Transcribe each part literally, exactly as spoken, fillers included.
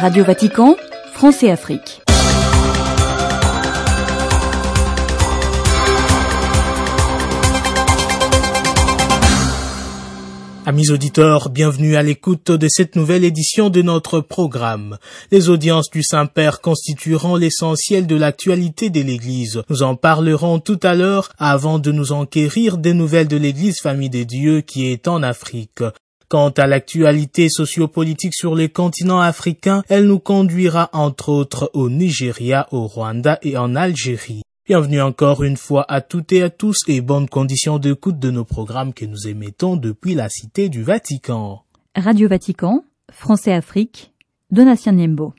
Radio Vatican, France et Afrique. Amis auditeurs, bienvenue à l'écoute de cette nouvelle édition de notre programme. Les audiences du Saint-Père constitueront l'essentiel de l'actualité de l'Église. Nous en parlerons tout à l'heure avant de nous enquérir des nouvelles de l'Église Famille de Dieu qui est en Afrique. Quant à l'actualité sociopolitique sur les continents africains, elle nous conduira entre autres au Nigeria, au Rwanda et en Algérie. Bienvenue encore une fois à toutes et à tous et bonnes conditions d'écoute de nos programmes que nous émettons depuis la Cité du Vatican. Radio Vatican, France et Afrique, Donatien Niembo.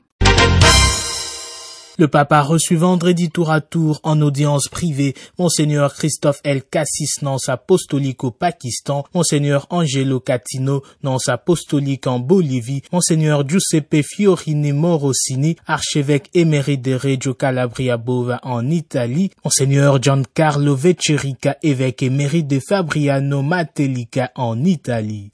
Le pape a reçu vendredi tour à tour en audience privée Monseigneur Christophe El Cassis, nonce apostolique au Pakistan, Monseigneur Angelo Catino, nonce apostolique en Bolivie, Monseigneur Giuseppe Fiorini Morosini, archevêque émérite de Reggio Calabria Bova en Italie, Monseigneur Giancarlo Vecerica, évêque émérite de Fabriano Matelica en Italie.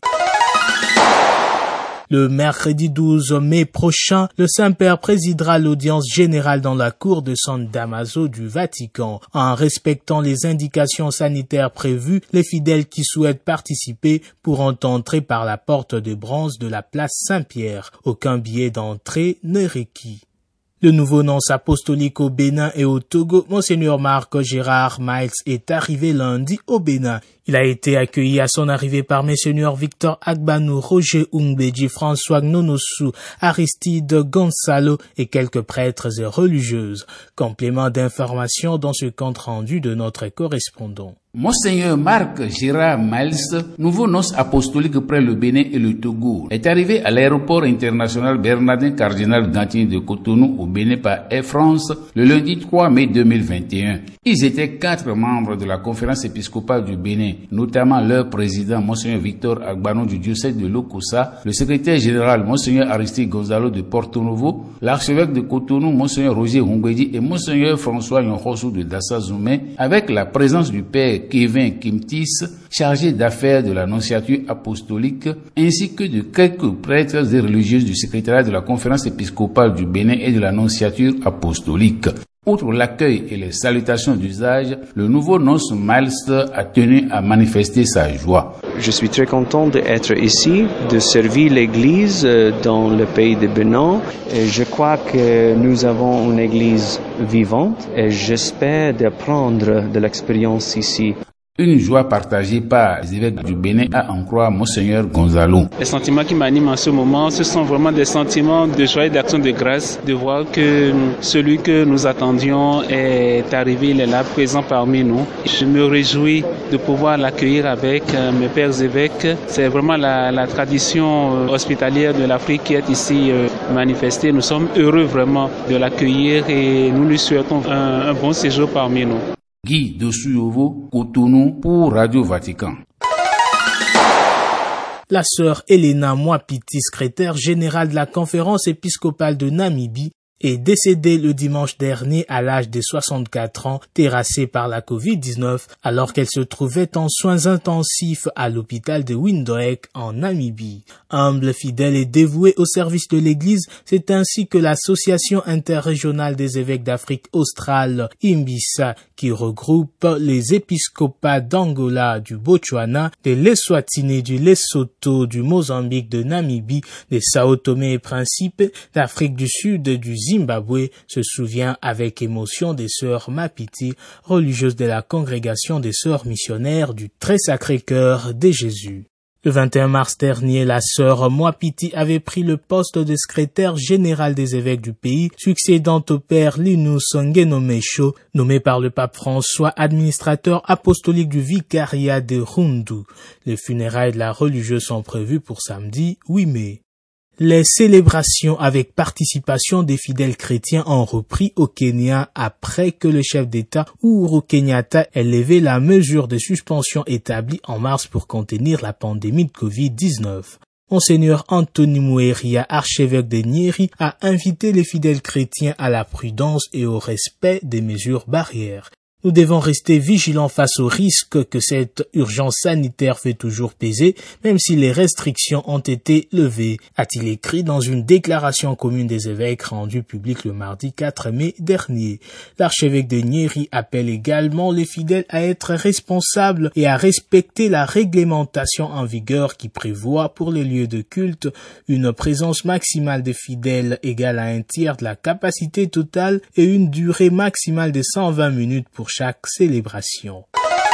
Le mercredi douze mai prochain, le Saint-Père présidera l'audience générale dans la cour de San Damaso du Vatican. En respectant les indications sanitaires prévues, les fidèles qui souhaitent participer pourront entrer par la porte de bronze de la place Saint-Pierre. Aucun billet d'entrée n'est requis. Le nouveau nonce apostolique au Bénin et au Togo, Monseigneur Marc Gérard Miles, est arrivé lundi au Bénin. Il a été accueilli à son arrivée par Monseigneur Victor Agbanou, Roger Ungbeji, François Gnonosu, Aristide Gonzalo et quelques prêtres et religieuses. Complément d'information dans ce compte rendu de notre correspondant. Monseigneur Marc Gérard Miles, nouveau nonce apostolique près le Bénin et le Togo, est arrivé à l'aéroport international Bernardin Cardinal d'Antony de Cotonou au Bénin par Air France le lundi trois mai deux mille vingt et un. Ils étaient quatre membres de la conférence épiscopale du Bénin, notamment leur président Monseigneur Victor Agbanou du diocèse de Lokossa, le secrétaire général Monseigneur Aristide Gonzalo de Porto Novo, l'archevêque de Cotonou Monseigneur Roger Ungbeji et Monseigneur François Nyonhosu de Dassa Zoumé, avec la présence du père Kevin Kimtis, chargé d'affaires de la nonciature apostolique, ainsi que de quelques prêtres et religieuses du secrétariat de la conférence épiscopale du Bénin et de la nonciature apostolique. Outre l'accueil et les salutations d'usage, le nouveau nonce Miles a tenu à manifester sa joie. Je suis très content d'être ici, de servir l'Église dans le pays de Bénin. Et je crois que nous avons une Église vivante et j'espère d'apprendre de l'expérience ici. Une joie partagée par les évêques du Bénin à en croire Monseigneur Gonzalo. Les sentiments qui m'animent en ce moment, ce sont vraiment des sentiments de joie et d'action de grâce, de voir que celui que nous attendions est arrivé, il est là, présent parmi nous. Je me réjouis de pouvoir l'accueillir avec mes pères évêques. C'est vraiment la, la tradition hospitalière de l'Afrique qui est ici manifestée. Nous sommes heureux vraiment de l'accueillir et nous lui souhaitons un, un bon séjour parmi nous. Guy Dosuyovo, Cotonou pour Radio Vatican. La sœur Elena Mwapiti, secrétaire générale de la conférence épiscopale de Namibie, est décédée le dimanche dernier à l'âge de soixante-quatre ans, terrassée par la covid dix-neuf, alors qu'elle se trouvait en soins intensifs à l'hôpital de Windhoek en Namibie. Humble, fidèle et dévouée au service de l'Église, c'est ainsi que l'Association interrégionale des évêques d'Afrique australe, IMBISA, qui regroupe les épiscopats d'Angola, du Botswana, de l'Eswatini, du Lesotho, du Mozambique, de Namibie, de Sao Tomé et Principe, d'Afrique du Sud, du Zimbabwe, se souvient avec émotion des sœurs Mapiti, religieuses de la congrégation des sœurs missionnaires du Très Sacré-Cœur de Jésus. Le vingt et un mars dernier, la sœur Mwapiti avait pris le poste de secrétaire général des évêques du pays, succédant au père Linus Ngenomesho, nommé par le pape François administrateur apostolique du vicariat de Rundu. Les funérailles de la religieuse sont prévues pour samedi huit mai. Les célébrations avec participation des fidèles chrétiens ont repris au Kenya après que le chef d'État Uhuru Kenyatta ait levé la mesure de suspension établie en mars pour contenir la pandémie de covid dix-neuf. Monseigneur Anthony Mueria, archevêque de Nyeri, a invité les fidèles chrétiens à la prudence et au respect des mesures barrières. Nous devons rester vigilants face au risque que cette urgence sanitaire fait toujours peser, même si les restrictions ont été levées, a-t-il écrit dans une déclaration commune des évêques rendue publique le mardi quatre mai dernier. L'archevêque de Nyeri appelle également les fidèles à être responsables et à respecter la réglementation en vigueur qui prévoit pour les lieux de culte une présence maximale des fidèles égale à un tiers de la capacité totale et une durée maximale de cent vingt minutes pour chaque célébration.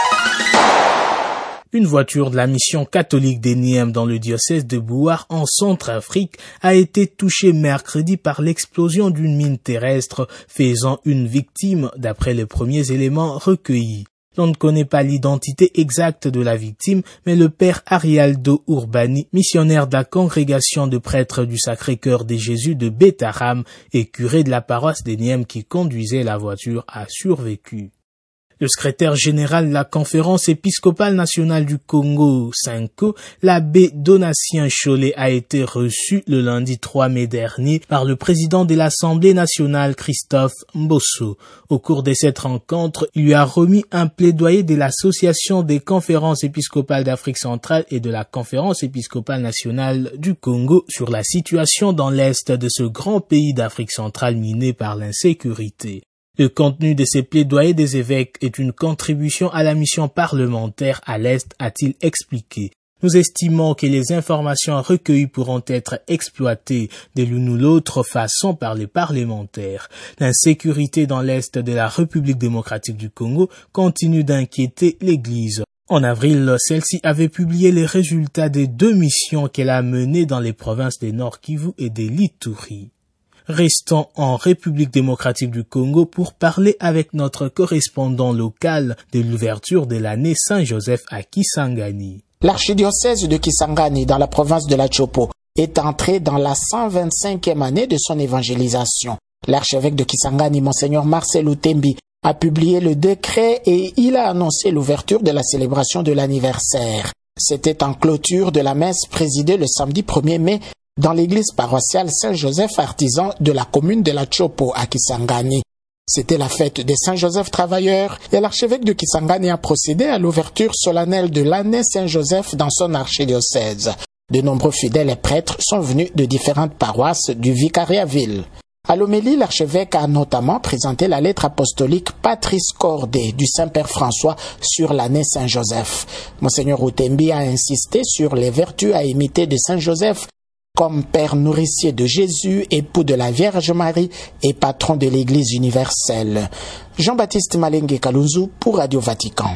Une voiture de la mission catholique d'Eniem dans le diocèse de Bouar en Centrafrique a été touchée mercredi par l'explosion d'une mine terrestre faisant une victime d'après les premiers éléments recueillis. On ne connaît pas l'identité exacte de la victime, mais le père Arialdo Urbani, missionnaire de la congrégation de prêtres du Sacré-Cœur de Jésus de Betaram et curé de la paroisse d'Eniem qui conduisait la voiture, a survécu. Le secrétaire général de la Conférence épiscopale nationale du Congo, Cinco, l'abbé Donatien Cholet, a été reçu le lundi trois mai dernier par le président de l'Assemblée nationale, Christophe Mbosso. Au cours de cette rencontre, il lui a remis un plaidoyer de l'Association des conférences épiscopales d'Afrique centrale et de la Conférence épiscopale nationale du Congo sur la situation dans l'est de ce grand pays d'Afrique centrale miné par l'insécurité. Le contenu de ces plaidoyers des évêques est une contribution à la mission parlementaire à l'Est, a-t-il expliqué. Nous estimons que les informations recueillies pourront être exploitées de l'une ou l'autre façon par les parlementaires. L'insécurité dans l'Est de la République démocratique du Congo continue d'inquiéter l'Église. En avril, celle-ci avait publié les résultats des deux missions qu'elle a menées dans les provinces des Nord Kivu et de l'Ituri. Restons en République démocratique du Congo pour parler avec notre correspondant local de l'ouverture de l'année Saint-Joseph à Kisangani. L'archidiocèse de Kisangani dans la province de la Chopo est entré dans la cent vingt-cinquième année de son évangélisation. L'archevêque de Kisangani, Monseigneur Marcel Utembi, a publié le décret et il a annoncé l'ouverture de la célébration de l'anniversaire. C'était en clôture de la messe présidée le samedi premier mai dans l'église paroissiale Saint-Joseph artisan de la commune de la Chopo à Kisangani. C'était la fête des Saint-Joseph travailleurs et l'archevêque de Kisangani a procédé à l'ouverture solennelle de l'année Saint-Joseph dans son archidiocèse. De nombreux fidèles et prêtres sont venus de différentes paroisses du vicariat-ville. À l'homélie, l'archevêque a notamment présenté la lettre apostolique Patris Corde du Saint-Père François sur l'année Saint-Joseph. Monseigneur Utembi a insisté sur les vertus à imiter de Saint-Joseph comme père nourricier de Jésus, époux de la Vierge Marie et patron de l'Église universelle. Jean-Baptiste Malengue Kalunzu pour Radio Vatican.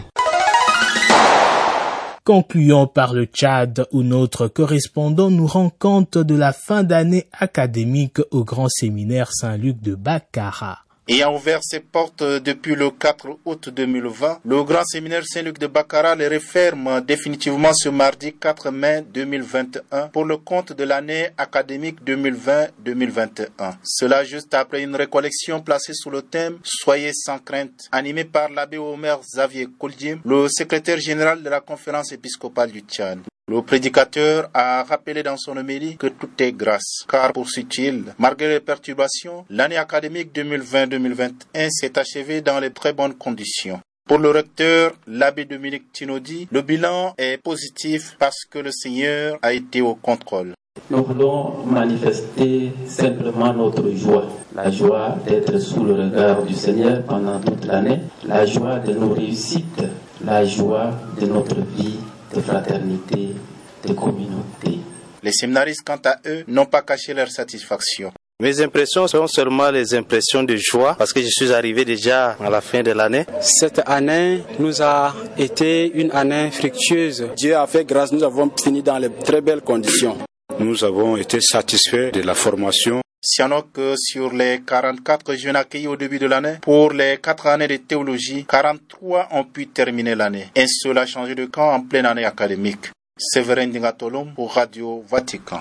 Concluons par le Tchad où notre correspondant nous rend compte de la fin d'année académique au Grand Séminaire Saint-Luc de Bakara. Ayant ouvert ses portes depuis le quatre août deux mille vingt, le Grand Séminaire Saint-Luc de Bakara les referme définitivement ce mardi quatre mai deux mille vingt et un pour le compte de l'année académique deux mille vingt deux mille vingt et un. Cela juste après une récollection placée sous le thème « Soyez sans crainte » animée par l'abbé Omer Xavier Kouldim, le secrétaire général de la conférence épiscopale du Tchad. Le prédicateur a rappelé dans son homélie que tout est grâce, car poursuit-il, malgré les perturbations, l'année académique deux mille vingt deux mille vingt et un s'est achevée dans les très bonnes conditions. Pour le recteur, l'abbé Dominique Tinodi, le bilan est positif parce que le Seigneur a été au contrôle. Nous voulons manifester simplement notre joie, la joie d'être sous le regard du Seigneur pendant toute l'année, la joie de nos réussites, la joie de notre vie de fraternité, de communauté. Les séminaristes, quant à eux, n'ont pas caché leur satisfaction. Mes impressions sont seulement les impressions de joie parce que je suis arrivé déjà à la fin de l'année. Cette année nous a été une année fructueuse. Dieu a fait grâce, nous avons fini dans les très belles conditions. Nous avons été satisfaits de la formation. Sinon que sur les quarante-quatre jeunes accueillis au début de l'année, pour les quatre années de théologie, quarante-trois ont pu terminer l'année. Un seul a changé de camp en pleine année académique. Séverin Dingatolom pour Radio Vatican.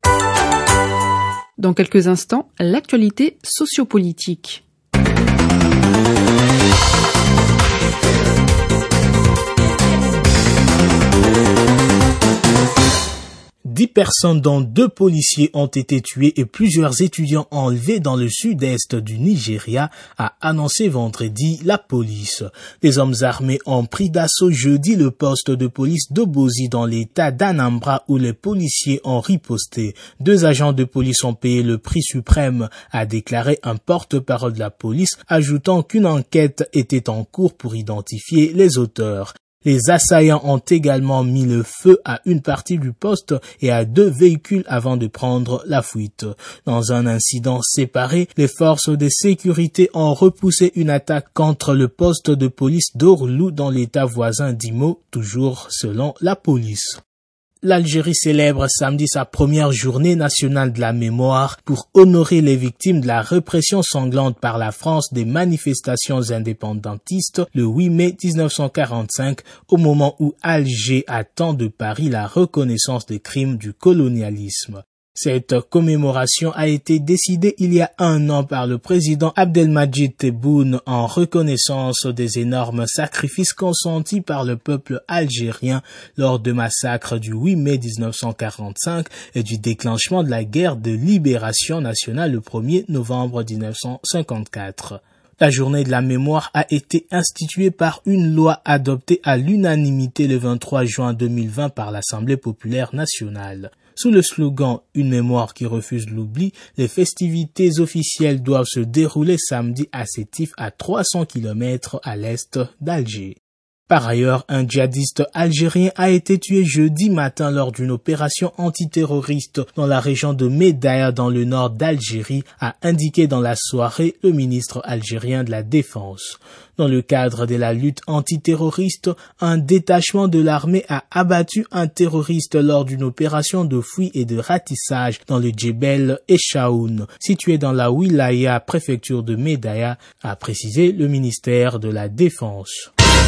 Dans quelques instants, l'actualité sociopolitique. Dix personnes dont deux policiers ont été tués et plusieurs étudiants enlevés dans le sud-est du Nigeria, a annoncé vendredi la police. Des hommes armés ont pris d'assaut jeudi le poste de police d'Obosi dans l'état d'Anambra où les policiers ont riposté. Deux agents de police ont payé le prix suprême, a déclaré un porte-parole de la police, ajoutant qu'une enquête était en cours pour identifier les auteurs. Les assaillants ont également mis le feu à une partie du poste et à deux véhicules avant de prendre la fuite. Dans un incident séparé, les forces de sécurité ont repoussé une attaque contre le poste de police d'Orlu dans l'état voisin d'Imo, toujours selon la police. L'Algérie célèbre samedi sa première journée nationale de la mémoire pour honorer les victimes de la répression sanglante par la France des manifestations indépendantistes le huit mai mille neuf cent quarante-cinq, au moment où Alger attend de Paris la reconnaissance des crimes du colonialisme. Cette commémoration a été décidée il y a un an par le président Abdelmadjid Tebboune en reconnaissance des énormes sacrifices consentis par le peuple algérien lors du massacre du huit mai mille neuf cent quarante-cinq et du déclenchement de la guerre de libération nationale le premier novembre mille neuf cent cinquante-quatre. La journée de la mémoire a été instituée par une loi adoptée à l'unanimité le vingt-trois juin deux mille vingt par l'Assemblée populaire nationale. Sous le slogan « Une mémoire qui refuse l'oubli », les festivités officielles doivent se dérouler samedi à Sétif, à trois cents kilomètres à l'est d'Alger. Par ailleurs, un djihadiste algérien a été tué jeudi matin lors d'une opération antiterroriste dans la région de Médaya dans le nord d'Algérie, a indiqué dans la soirée le ministre algérien de la Défense. Dans le cadre de la lutte antiterroriste, un détachement de l'armée a abattu un terroriste lors d'une opération de fouille et de ratissage dans le Djebel Echaoun, situé dans la wilaya préfecture de Médaya, a précisé le ministère de la Défense.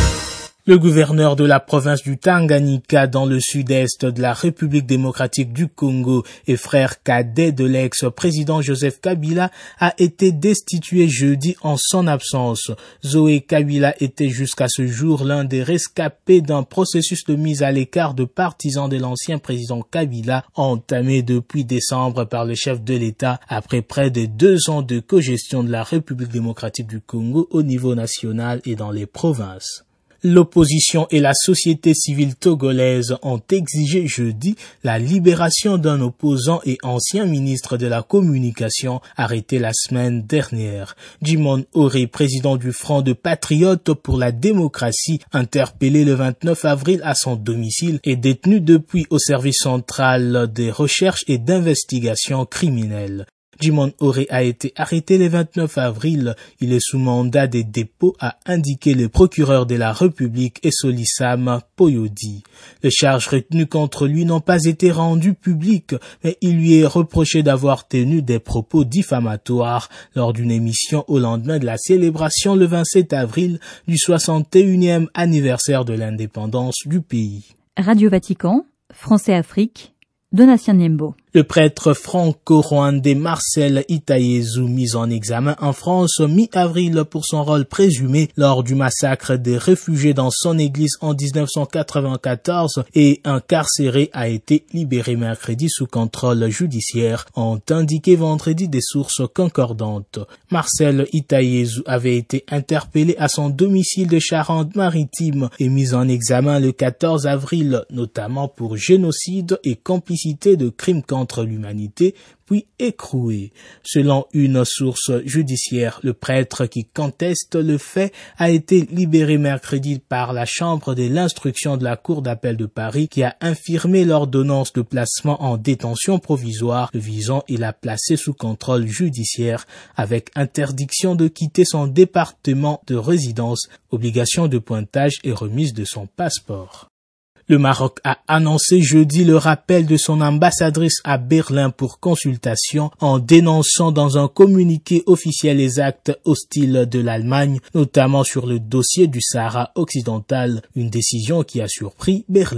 Le gouverneur de la province du Tanganyika dans le sud-est de la République démocratique du Congo et frère cadet de l'ex-président Joseph Kabila a été destitué jeudi en son absence. Zoé Kabila était jusqu'à ce jour l'un des rescapés d'un processus de mise à l'écart de partisans de l'ancien président Kabila entamé depuis décembre par le chef de l'État après près de deux ans de cogestion de la République démocratique du Congo au niveau national et dans les provinces. L'opposition et la société civile togolaise ont exigé jeudi la libération d'un opposant et ancien ministre de la Communication arrêté la semaine dernière. Jimon Oré, président du Front de Patriotes pour la démocratie, interpellé le vingt-neuf avril à son domicile, est détenu depuis au service central des recherches et d'investigations criminelles. Jimon Oré a été arrêté le vingt-neuf avril. Il est sous mandat de dépôt, a indiqué le procureur de la République Essolissam Poyodi. Les charges retenues contre lui n'ont pas été rendues publiques, mais il lui est reproché d'avoir tenu des propos diffamatoires lors d'une émission au lendemain de la célébration le vingt-sept avril du soixante et unième anniversaire de l'indépendance du pays. Radio Vatican, Français Afrique, Donatien Niembo. Le prêtre franco-rwandais Marcel Itayezu, mis en examen en France mi-avril pour son rôle présumé lors du massacre des réfugiés dans son église en dix-neuf cent quatre-vingt-quatorze et incarcéré, a été libéré mercredi sous contrôle judiciaire, ont indiqué vendredi des sources concordantes. Marcel Itayezu avait été interpellé à son domicile de Charente-Maritime et mis en examen le quatorze avril, notamment pour génocide et complicité de crimes contre l'humanité, puis écroué. Selon une source judiciaire, le prêtre qui conteste le fait a été libéré mercredi par la chambre de l'instruction de la Cour d'appel de Paris qui a infirmé l'ordonnance de placement en détention provisoire visant et l'a placé sous contrôle judiciaire avec interdiction de quitter son département de résidence, obligation de pointage et remise de son passeport. Le Maroc a annoncé jeudi le rappel de son ambassadrice à Berlin pour consultation en dénonçant dans un communiqué officiel les actes hostiles de l'Allemagne, notamment sur le dossier du Sahara occidental, une décision qui a surpris Berlin.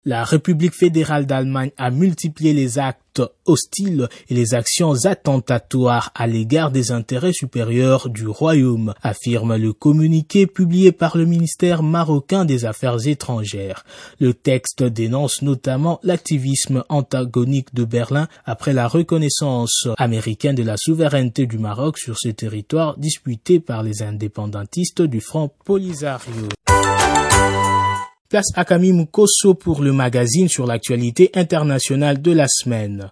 La République fédérale d'Allemagne a multiplié les actes hostiles et les actions attentatoires à l'égard des intérêts supérieurs du Royaume, affirme le communiqué publié par le ministère marocain des Affaires étrangères. Le texte dénonce notamment l'activisme antagonique de Berlin après la reconnaissance américaine de la souveraineté du Maroc sur ce territoire disputé par les indépendantistes du Front Polisario. Place à Camille Mukoso pour le magazine sur l'actualité internationale de la semaine.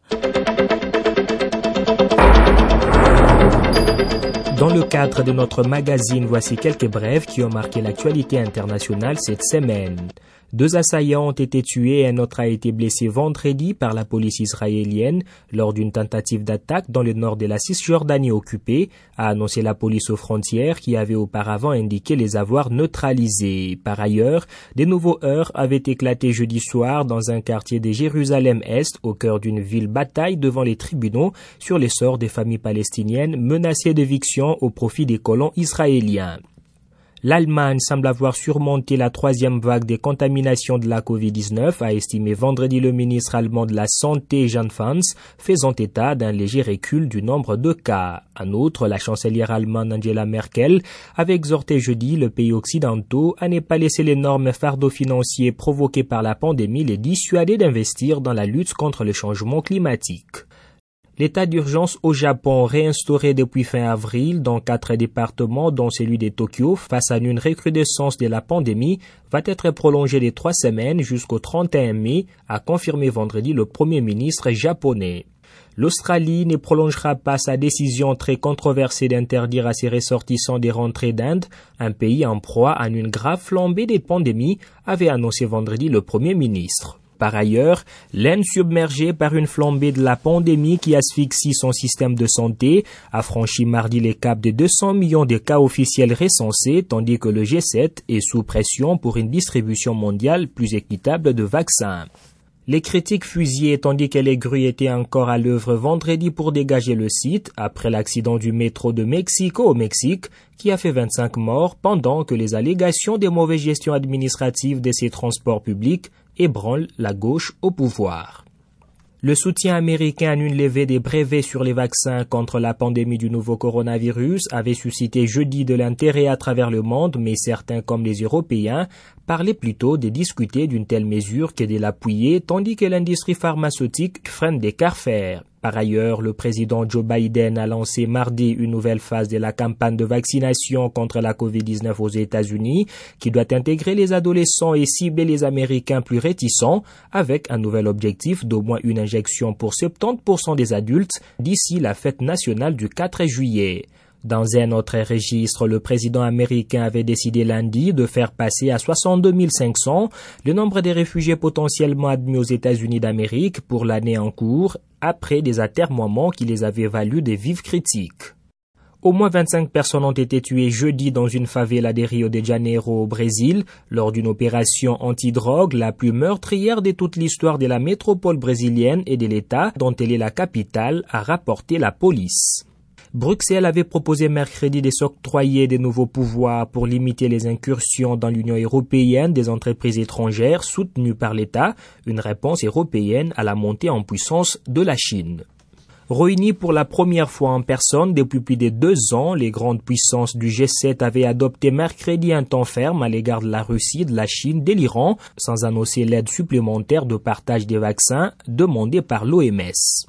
Dans le cadre de notre magazine, voici quelques brèves qui ont marqué l'actualité internationale cette semaine. Deux assaillants ont été tués et un autre a été blessé vendredi par la police israélienne lors d'une tentative d'attaque dans le nord de la Cisjordanie occupée, a annoncé la police aux frontières qui avait auparavant indiqué les avoir neutralisés. Par ailleurs, de nouveaux heurts avaient éclaté jeudi soir dans un quartier de Jérusalem-Est au cœur d'une ville bataille devant les tribunaux sur les sorts des familles palestiniennes menacées d'éviction au profit des colons israéliens. L'Allemagne semble avoir surmonté la troisième vague des contaminations de la covid dix-neuf, a estimé vendredi le ministre allemand de la Santé Jan Fans, faisant état d'un léger recul du nombre de cas. En outre, la chancelière allemande Angela Merkel avait exhorté jeudi les pays occidentaux à ne pas laisser l'énorme fardeau financier provoqué par la pandémie les dissuader d'investir dans la lutte contre le changement climatique. L'état d'urgence au Japon, réinstauré depuis fin avril dans quatre départements, dont celui de Tokyo, face à une recrudescence de la pandémie, va être prolongé de trois semaines jusqu'au trente et un mai, a confirmé vendredi le Premier ministre japonais. L'Australie ne prolongera pas sa décision très controversée d'interdire à ses ressortissants de rentrer d'Inde, un pays en proie à une grave flambée des pandémies, avait annoncé vendredi le Premier ministre. Par ailleurs, l'Inde, submergée par une flambée de la pandémie qui asphyxie son système de santé, a franchi mardi les caps de deux cents millions de cas officiels recensés, tandis que le G sept est sous pression pour une distribution mondiale plus équitable de vaccins. Les critiques fusillées tandis que les grues étaient encore à l'œuvre vendredi pour dégager le site après l'accident du métro de Mexico au Mexique qui a fait vingt-cinq morts pendant que les allégations de mauvaise gestion administrative de ces transports publics ébranlent la gauche au pouvoir. Le soutien américain à une levée des brevets sur les vaccins contre la pandémie du nouveau coronavirus avait suscité jeudi de l'intérêt à travers le monde, mais certains comme les Européens parlaient plutôt de discuter d'une telle mesure que de l'appuyer, tandis que l'industrie pharmaceutique freine d'écart fer. Par ailleurs, le président Joe Biden a lancé mardi une nouvelle phase de la campagne de vaccination contre la covid dix-neuf aux États-Unis, qui doit intégrer les adolescents et cibler les Américains plus réticents, avec un nouvel objectif d'au moins une injection pour soixante-dix pour cent des adultes d'ici la fête nationale du quatre juillet. Dans un autre registre, le président américain avait décidé lundi de faire passer à soixante-deux mille cinq cents le nombre de réfugiés potentiellement admis aux États-Unis d'Amérique pour l'année en cours, après des atermoiements qui les avaient valu des vives critiques. Au moins vingt-cinq personnes ont été tuées jeudi dans une favela de Rio de Janeiro au Brésil, lors d'une opération anti-drogue la plus meurtrière de toute l'histoire de la métropole brésilienne et de l'État dont elle est la capitale, a rapporté la police. Bruxelles avait proposé mercredi de s'octroyer de nouveaux pouvoirs pour limiter les incursions dans l'Union européenne des entreprises étrangères soutenues par l'État, une réponse européenne à la montée en puissance de la Chine. Réunis pour la première fois en personne depuis plus de deux ans, les grandes puissances du G sept avaient adopté mercredi un ton ferme à l'égard de la Russie, de la Chine, de l'Iran, sans annoncer l'aide supplémentaire de partage des vaccins demandée par l'O M S.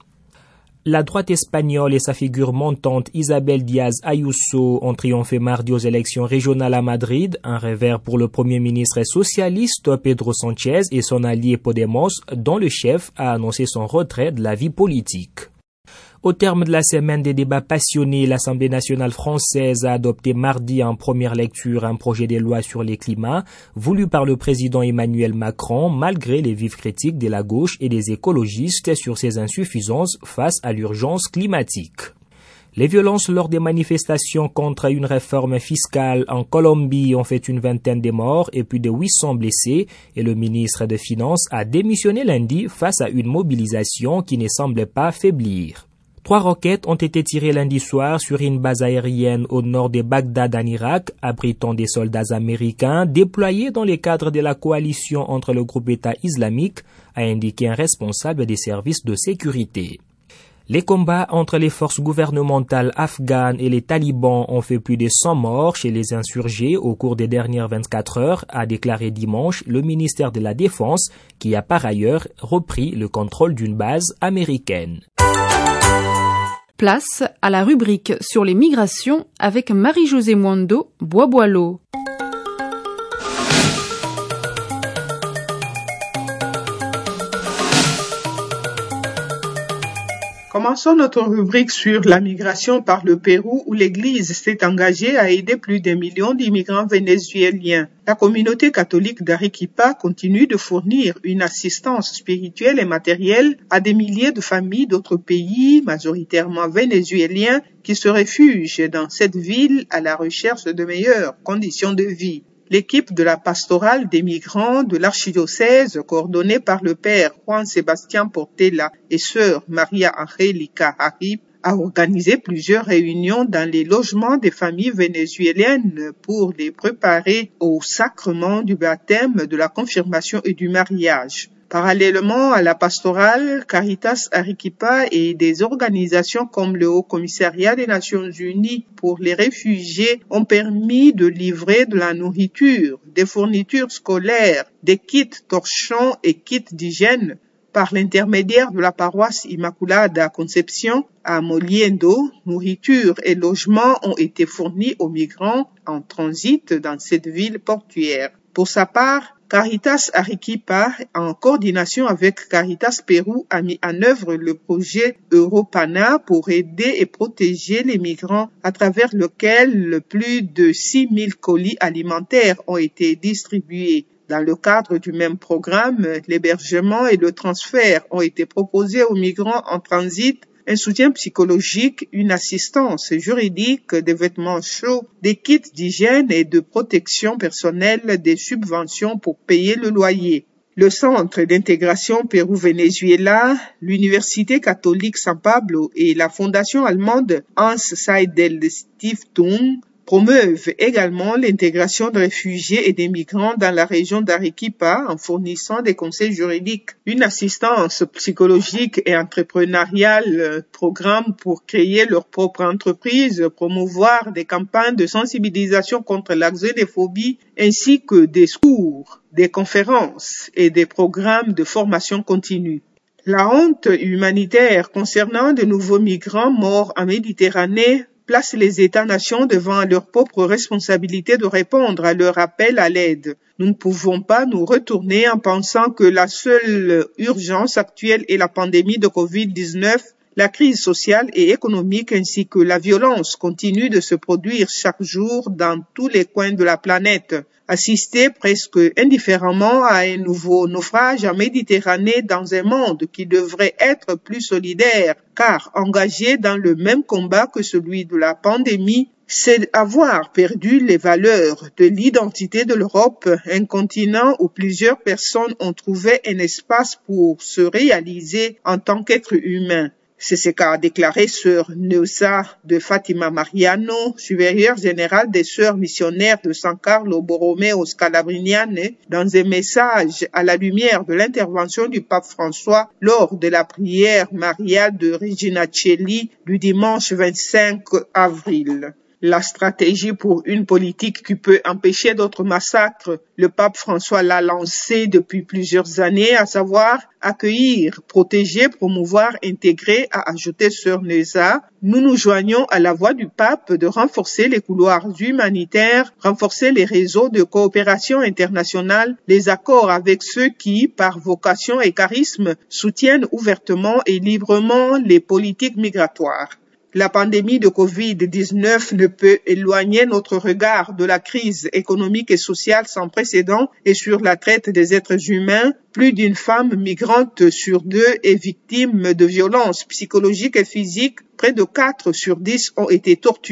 La droite espagnole et sa figure montante Isabel Díaz Ayuso ont triomphé mardi aux élections régionales à Madrid, un revers pour le premier ministre socialiste Pedro Sánchez et son allié Podemos, dont le chef a annoncé son retrait de la vie politique. Au terme de la semaine des débats passionnés, l'Assemblée nationale française a adopté mardi en première lecture un projet de loi sur les climats, voulu par le président Emmanuel Macron, malgré les vives critiques de la gauche et des écologistes sur ses insuffisances face à l'urgence climatique. Les violences lors des manifestations contre une réforme fiscale en Colombie ont fait une vingtaine de morts et plus de huit cents blessés, et le ministre des Finances a démissionné lundi face à une mobilisation qui ne semblait pas faiblir. Trois roquettes ont été tirées lundi soir sur une base aérienne au nord de Bagdad en Irak, abritant des soldats américains déployés dans le cadre de la coalition entre le groupe État islamique, a indiqué un responsable des services de sécurité. Les combats entre les forces gouvernementales afghanes et les talibans ont fait plus de cent morts chez les insurgés au cours des dernières vingt-quatre heures, a déclaré dimanche le ministère de la Défense, qui a par ailleurs repris le contrôle d'une base américaine. Place à la rubrique sur les migrations avec Marie-Josée Mwando, Bois-Boileau. Commençons notre rubrique sur la migration par le Pérou où l'Église s'est engagée à aider plus d'un million d'immigrants vénézuéliens. La communauté catholique d'Arequipa continue de fournir une assistance spirituelle et matérielle à des milliers de familles d'autres pays, majoritairement vénézuéliens, qui se réfugient dans cette ville à la recherche de meilleures conditions de vie. L'équipe de la pastorale des migrants de l'archidiocèse, coordonnée par le père Juan Sébastien Portela et sœur Maria Angélica Harib, a organisé plusieurs réunions dans les logements des familles vénézuéliennes pour les préparer au sacrement du baptême, de la confirmation et du mariage. Parallèlement à la pastorale, Caritas Arequipa et des organisations comme le Haut Commissariat des Nations Unies pour les réfugiés ont permis de livrer de la nourriture, des fournitures scolaires, des kits torchons et kits d'hygiène. Par l'intermédiaire de la paroisse Immaculada Concepción à Moliendo, nourriture et logements ont été fournis aux migrants en transit dans cette ville portuaire. Pour sa part, Caritas Arequipa, en coordination avec Caritas Pérou, a mis en œuvre le projet Europana pour aider et protéger les migrants, à travers lequel plus de six mille colis alimentaires ont été distribués. Dans le cadre du même programme, l'hébergement et le transfert ont été proposés aux migrants en transit, un soutien psychologique, une assistance juridique, des vêtements chauds, des kits d'hygiène et de protection personnelle, des subventions pour payer le loyer. Le Centre d'intégration Pérou-Venezuela, l'Université catholique San Pablo et la fondation allemande Hans Seidel Stiftung promeuvent également l'intégration de réfugiés et des migrants dans la région d'Arequipa en fournissant des conseils juridiques, une assistance psychologique et entrepreneuriale, programmes pour créer leur propre entreprise, promouvoir des campagnes de sensibilisation contre la xénophobie ainsi que des cours, des conférences et des programmes de formation continue. La honte humanitaire concernant de nouveaux migrants morts en Méditerranée place les États-nations devant leur propre responsabilité de répondre à leur appel à l'aide. Nous ne pouvons pas nous retourner en pensant que la seule urgence actuelle est la pandémie de covid dix-neuf. La crise sociale et économique ainsi que la violence continuent de se produire chaque jour dans tous les coins de la planète. Assister presque indifféremment à un nouveau naufrage en Méditerranée dans un monde qui devrait être plus solidaire, car engagé dans le même combat que celui de la pandémie, c'est avoir perdu les valeurs de l'identité de l'Europe, un continent où plusieurs personnes ont trouvé un espace pour se réaliser en tant qu'être humain. C'est ce qu'a déclaré sœur Neusa de Fatima Mariano, supérieure générale des sœurs missionnaires de San Carlo Borromeo Scalabriniane, dans un message à la lumière de l'intervention du pape François lors de la prière mariale de Regina Coeli du dimanche vingt-cinq avril. La stratégie pour une politique qui peut empêcher d'autres massacres, le pape François l'a lancée depuis plusieurs années, à savoir accueillir, protéger, promouvoir, intégrer, a ajouté sœur Neusa. Nous nous joignons à la voix du pape de renforcer les couloirs humanitaires, renforcer les réseaux de coopération internationale, les accords avec ceux qui, par vocation et charisme, soutiennent ouvertement et librement les politiques migratoires. La pandémie de covid dix-neuf ne peut éloigner notre regard de la crise économique et sociale sans précédent et sur la traite des êtres humains. Plus d'une femme migrante sur deux est victime de violences psychologiques et physiques. Près de quatre sur dix ont été torturés.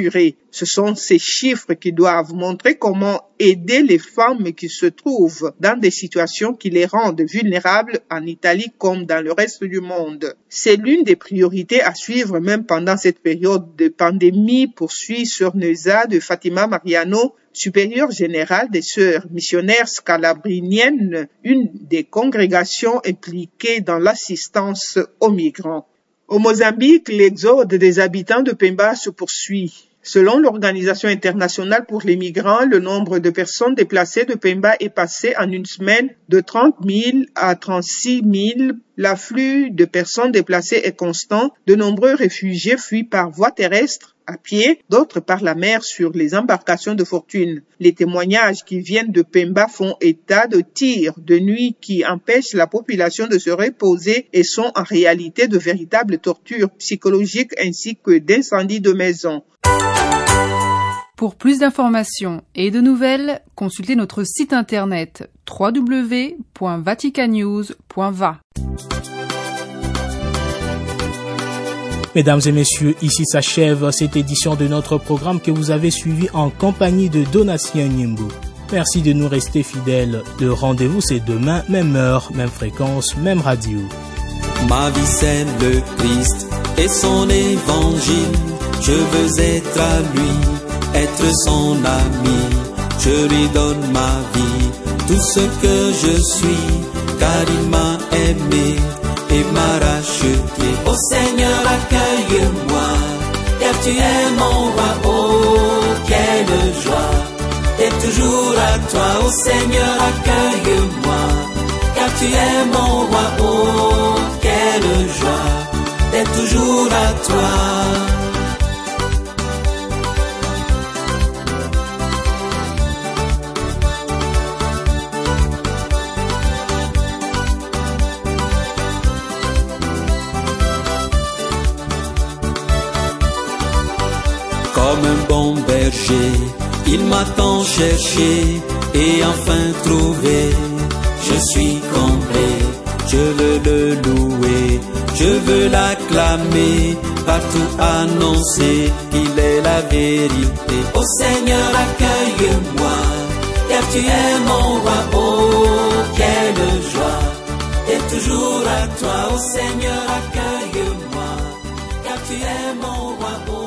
Ce sont ces chiffres qui doivent montrer comment aider les femmes qui se trouvent dans des situations qui les rendent vulnérables en Italie comme dans le reste du monde. C'est l'une des priorités à suivre même pendant cette période de pandémie, poursuit Sœur Neuza de Fatima Mariano, supérieure générale des Sœurs missionnaires scalabriniennes, une des congrégations impliquées dans l'assistance aux migrants. Au Mozambique, l'exode des habitants de Pemba se poursuit. Selon l'Organisation internationale pour les migrants, le nombre de personnes déplacées de Pemba est passé en une semaine de trente mille à trente-six mille. L'afflux de personnes déplacées est constant. De nombreux réfugiés fuient par voie terrestre, à pied, d'autres par la mer sur les embarcations de fortune. Les témoignages qui viennent de Pemba font état de tirs de nuit qui empêchent la population de se reposer et sont en réalité de véritables tortures psychologiques ainsi que d'incendies de maisons. Pour plus d'informations et de nouvelles, consultez notre site internet w w w point vaticanews point v a. Mesdames et messieurs, ici s'achève cette édition de notre programme que vous avez suivi en compagnie de Donatien Nyimbo. Merci de nous rester fidèles. Le rendez-vous c'est demain, même heure, même fréquence, même radio. Ma vie c'est le Christ et son évangile. Je veux être à lui, être son ami. Je lui donne ma vie, tout ce que je suis, car il m'a aimé et m'a racheté. Oh Seigneur, accueille-moi, car tu es mon roi. Oh, quelle joie d'être toujours à toi. Oh Seigneur, accueille-moi, car tu es mon roi. Oh, quelle joie d'être toujours à toi. Comme un bon berger, il m'a tant cherché et enfin trouvé. Je suis comblé, je veux le louer, je veux l'acclamer, partout annoncer qu'il est la vérité. Oh Seigneur, accueille-moi, car tu es mon roi. Oh, quelle joie d'être toujours à toi. Oh Seigneur, accueille-moi, car tu es mon roi. Oh,